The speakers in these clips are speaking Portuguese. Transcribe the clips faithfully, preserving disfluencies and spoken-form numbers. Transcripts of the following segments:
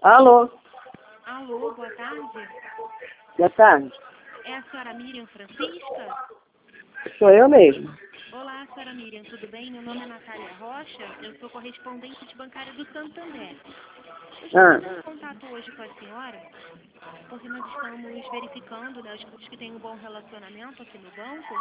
Alô? Alô, boa tarde. Boa tarde. É a senhora Miriam Francisca? Sou eu mesmo. Olá, senhora Miriam, tudo bem? Meu nome é Natália Rocha, eu sou correspondente bancária do Santander. Eu estou Ah, fazendo contato hoje com a senhora, porque nós estamos verificando, né, os clientes que têm um bom relacionamento aqui no banco,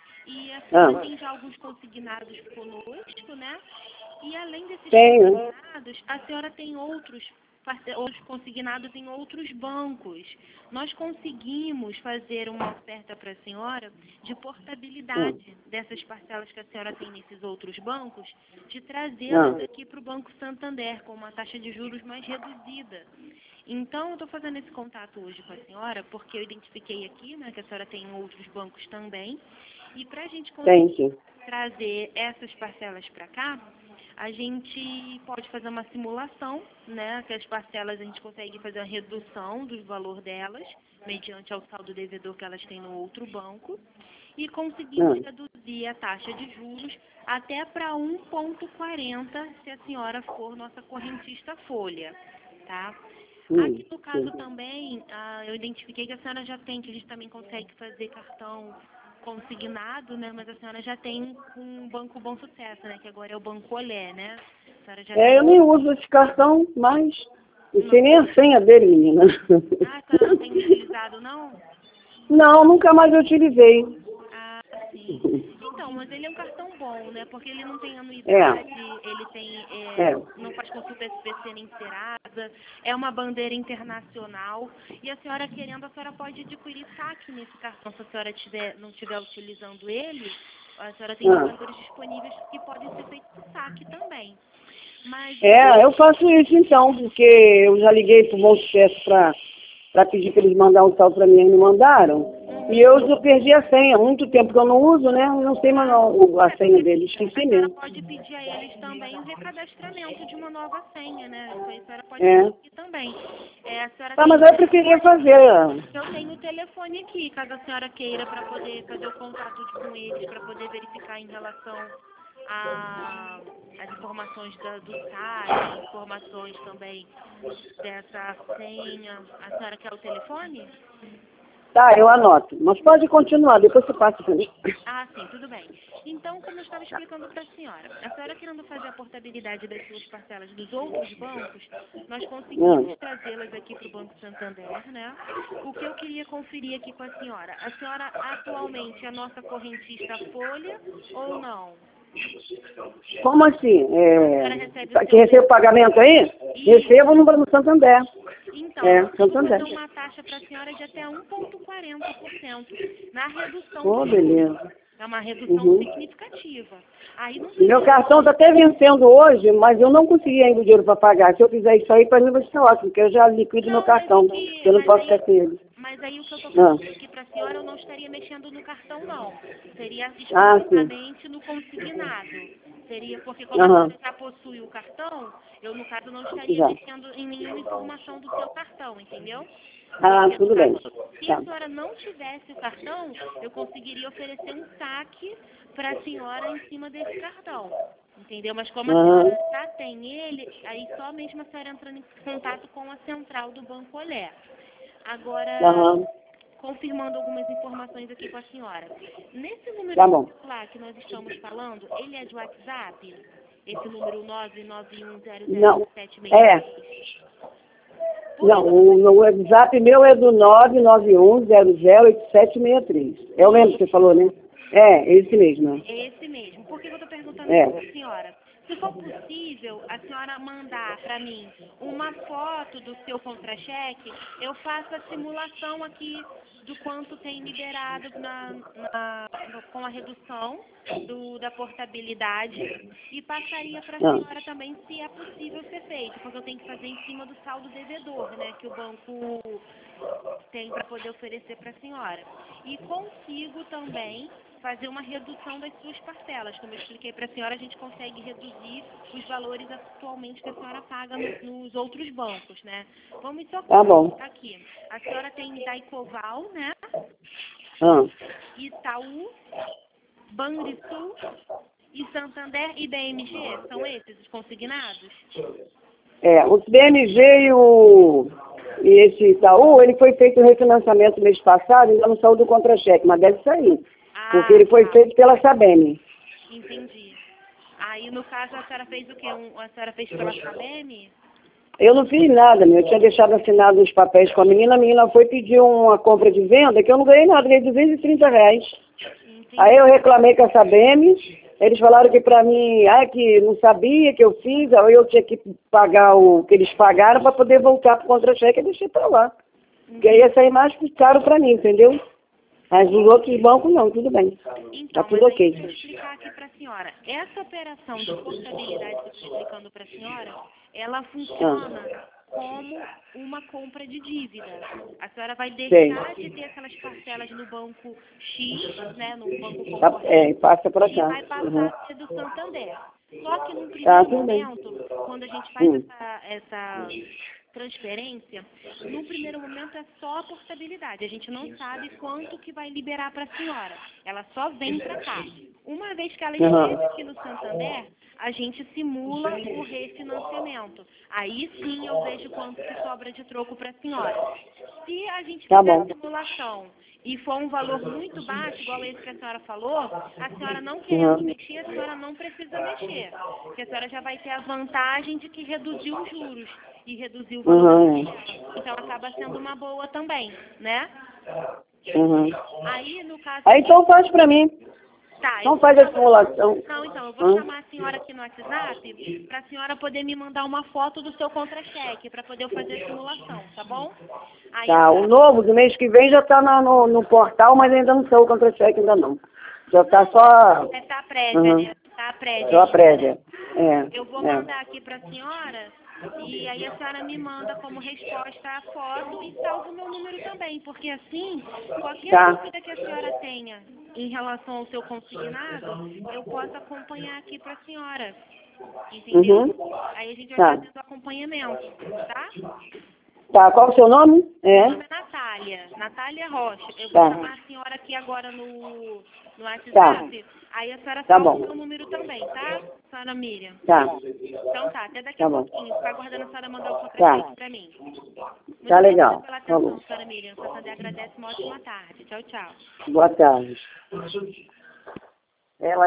e a senhora ah, tem já alguns consignados conosco, né? E além desses tenho. consignados, a senhora tem outros, parce- outros consignados em outros bancos. Nós conseguimos fazer uma oferta para a senhora de Ah, portabilidade dessas parcelas que a senhora tem nesses outros bancos, de trazê-las ah, aqui para o Banco Santander com uma taxa de juros mais reduzida. Então, eu estou fazendo esse contato hoje com a senhora porque eu identifiquei aqui, né, que a senhora tem em outros bancos também. E para a gente tem conseguir sim. trazer essas parcelas para cá, a gente pode fazer uma simulação, né? Que as parcelas a gente consegue fazer a redução do valor delas, mediante ao saldo devedor que elas têm no outro banco, e conseguimos Ah, reduzir a taxa de juros até para um vírgula quarenta se a senhora for nossa correntista folha, tá? hum, Aqui no caso sim. também, ah, eu identifiquei que a senhora já tem, que a gente também consegue fazer cartão consignado, né? Mas a senhora já tem um banco Bom Sucesso, né? Que agora é o Banco Olé, né? A senhora já É, tem. eu nem uso esse cartão, mas não Não, sei nem a senha dele, menina. ah, a senhora não tem utilizado, não? Não, nunca mais eu utilizei. Ah, sim. Então, mas ele é um cartão bom, né? Porque ele não tem É, anuidade, ele tem, é, é. não faz consulta S P C nem Serasa, é uma bandeira internacional. E a senhora querendo, a senhora pode adquirir saque nesse cartão, se a senhora tiver, não estiver utilizando ele. A senhora tem Ah. jogadores disponíveis que podem ser feitos saque também. Mas É, eu faço isso então, porque eu já liguei pro Bom Sucesso pra, pra pedir pra eles mandarem um tal pra mim e não mandaram. E uhum. eu já perdi a senha, há muito tempo que eu não uso, né? Eu não sei mais Ah, não, o- a é senha porque dele, a esqueci senhora mesmo. pode pedir a eles também o recadastramento de uma nova senha, né? Isso aí a senhora pode É. pedir também. É, a senhora Tá, tem mas o aí eu preferia telefone? fazer. Eu tenho o telefone aqui, caso a senhora queira, para poder fazer o contato de- com eles, para poder verificar em relação a- às informações da- do site, informações também dessa senha. A senhora quer o telefone? Tá, eu anoto. Mas pode continuar, depois você passa pra mim. Ah, sim, tudo bem. Então, como eu estava explicando para a senhora, a senhora querendo fazer a portabilidade das suas parcelas dos outros bancos, nós conseguimos Não. trazê-las aqui para o Banco Santander, né? O que eu queria conferir aqui com a senhora, a senhora atualmente é nossa correntista Folha ou não? Como assim? A senhora recebe o É, que seu recebo salário? pagamento aí? Recebo no Banco Santander. Então, eu É, consigo Santander. fazer uma taxa para a senhora de até um vírgula quarenta por cento na redução Pô, dos juros. beleza. É uma redução Uhum. significativa. Aí não sei Meu se cartão está até vencendo hoje, mas eu não consegui ainda o dinheiro para pagar. Se eu fizer isso aí, para mim vai ser ótimo, porque eu já liquido meu não, mas o cartão. que, Eu não mas posso aí, ficar sem ele. mas aí o que eu estou Ah, falando aqui para a senhora, eu não estaria mexendo no cartão, não. Seria ah sim. exclusivamente no consignado. Seria porque como a Aham, senhora já possui o cartão, eu no caso não estaria já. mexendo em nenhuma informação do seu cartão, entendeu? Ah, Porque no tudo bem. caso, se a Tá. senhora não tivesse o cartão, eu conseguiria oferecer um saque para a senhora em cima desse cartão. Entendeu? Mas como a Aham, senhora já tem ele, aí só mesmo a senhora entrando em contato com a central do Banco Olé. Agora, aham. confirmando algumas informações aqui com a senhora. Nesse número Tá de bom. celular que nós estamos falando, ele é de WhatsApp? Esse número nove nove um zero zero Não. sete seis É. três? Por que Não, que eu tô o, o WhatsApp meu é do nove nove um zero zero oito sete seis três. É o mesmo que você falou, né? É, esse mesmo. É esse mesmo. Por que que eu estou perguntando É. isso para a senhora? Se for possível, a senhora mandar para mim uma foto do seu contra-cheque, eu faço a simulação aqui do quanto tem liberado na, na- no- com a redução do- da portabilidade e passaria para a Ah, senhora também se é possível ser feito, porque eu tenho que fazer em cima do saldo devedor, né, que o banco tem para poder oferecer para a senhora. E consigo também fazer uma redução das suas parcelas. Como eu expliquei para a senhora, a gente consegue reduzir os valores atualmente que a senhora paga no- nos outros bancos, né? Vamos só tá bom. aqui. A senhora tem Daicoval, né? Ah, Itaú, Banrisul e Santander e B M G. São esses os consignados? É, o B M G e, o, e esse Itaú, ele foi feito o refinanciamento mês passado, ainda não saiu do contra-cheque, mas deve sair. Ah, Porque ele foi tá. feito pela Sabem. Entendi. Aí, no caso, a senhora fez o quê? Um, a senhora fez pela Sabem? Eu não fiz nada, meu. Eu tinha deixado assinado os papéis com a menina, a menina foi pedir uma compra de venda, que eu não ganhei nada, ganhei duzentos e trinta reais. Entendi. Aí eu reclamei com a Sabem, eles falaram que pra mim, ah, que não sabia que eu fiz, aí eu tinha que pagar o que eles pagaram para poder voltar pro contra-cheque e deixei pra lá. Porque aí ia sair mais caro pra mim, entendeu? Mas os outros bancos não, tudo bem. Então, Tá tudo mas aí ok. deixa eu explicar aqui para a senhora. Essa operação de portabilidade que eu estou explicando para a senhora, ela funciona como uma compra de dívida. A senhora vai deixar Sei. de ter aquelas parcelas no banco X, né, no banco Tá, concorrente, é, passa pra e cá. vai passar Uhum. a ser do Santander. Só que num Tá, primeiro tudo bem. momento, quando a gente faz Hum. essa, essa transferência, no primeiro momento é só a portabilidade. A gente não sabe quanto que vai liberar para a senhora. Ela só vem para cá. Uma vez que ela Uhum. esteve aqui no Santander, a gente simula o refinanciamento. Aí sim eu vejo quanto que sobra de troco para a senhora. Se a gente Tá fizer bom. a simulação e for um valor muito baixo, igual esse que a senhora falou, a senhora não querendo Uhum. mexer, a senhora não precisa mexer. Porque a senhora já vai ter a vantagem de que reduziu os juros e reduziu o valor Uhum. da parcela. Então acaba sendo uma boa também, né? Uhum. Aí, no caso Aí aqui, então faz pra mim. tá, eu Então vou faz a chamar. simulação. Não, então, eu vou Hã? chamar a senhora aqui no WhatsApp para a senhora poder me mandar uma foto do seu contra-cheque para poder eu fazer a simulação, tá bom? Aí a Tá, o senhora... novo do mês que vem já tá na- no, no portal, mas ainda não saiu o contra-cheque ainda não. Já tá Não, só... é, tá a prévia, Uhum. né? Tá a prévia Só a ainda, né? prévia. É, Eu vou é. mandar aqui para a senhora e aí a senhora me manda como resposta a foto e salva o meu número também, porque assim, qualquer Tá. dúvida que a senhora tenha em relação ao seu consignado, eu posso acompanhar aqui para a senhora, entendeu? Uhum. Aí a gente vai Tá. fazendo acompanhamento, tá? Tá, qual o seu nome? Meu É? nome é Natália, Natália Rocha. Eu vou Tá. chamar a senhora aqui agora no, no Tá. WhatsApp, aí a senhora Tá salva o bom. meu número também, tá, senhora Miriam? Tá. Então tá, até daqui a Tá bom. pouquinho. Ficar aguardando a senhora mandar o Tá. contra-cheque pra mim. Muito Tá obrigada legal. pela Falou. atenção, senhora Miriam. O Santander agradece. Uma ótima tarde. Tchau, tchau. Boa tarde. Ela